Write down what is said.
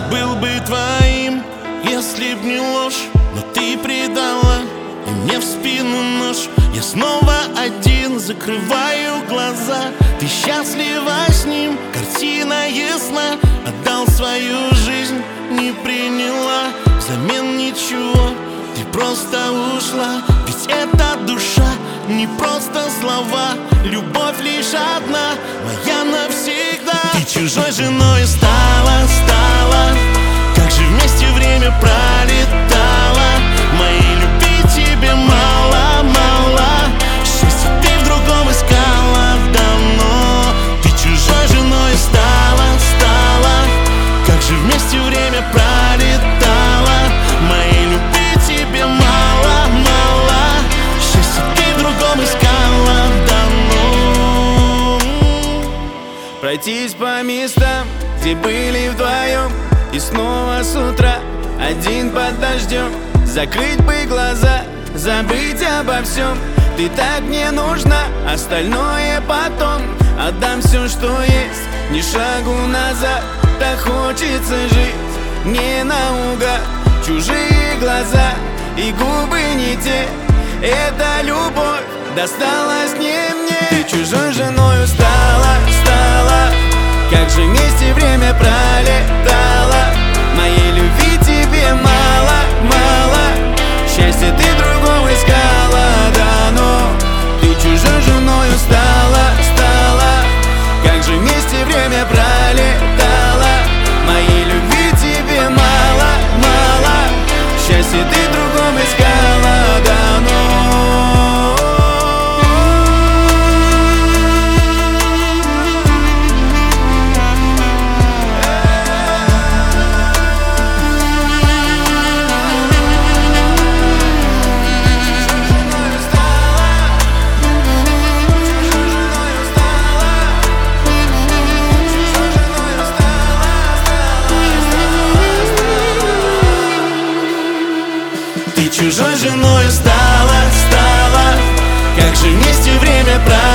был бы твоим, если б не ложь. Но ты предала, и мне в спину нож. Я снова один, закрываю глаза. Ты счастлива с ним, картина ясна. Отдал свою жизнь, не приняла взамен ничего. Ты просто ушла, ведь это душа, не просто слова. Любовь лишь одна, моя навсегда. Ты чужой женой стала, как же вместе время пролетало. Моей любви тебе мало, счастье ты в другом искала давно. Ты чужой женой стала, как же вместе время пролетало. Моей любви тебе мало, счастье ты в другом искала давно. Пройтись по местам, где были вдвоем, и снова с утра один под дождем. Закрыть бы глаза, забыть обо всем. Ты так мне нужна, остальное потом. Отдам все, что есть, ни шагу назад. Так хочется жить, не наугад. Чужие глаза и губы не те. Эта любовь досталась не мне. Ты чужой женою стала, как же вместе время пролетало. Моей любви тебе мало, счастье ты другого искала дано. Ты чужой женою стала, как же вместе время пролетало. Моей любви тебе мало, счастье ты другом искала дано. Ты чужой женой стала, как же вместе время пролетало.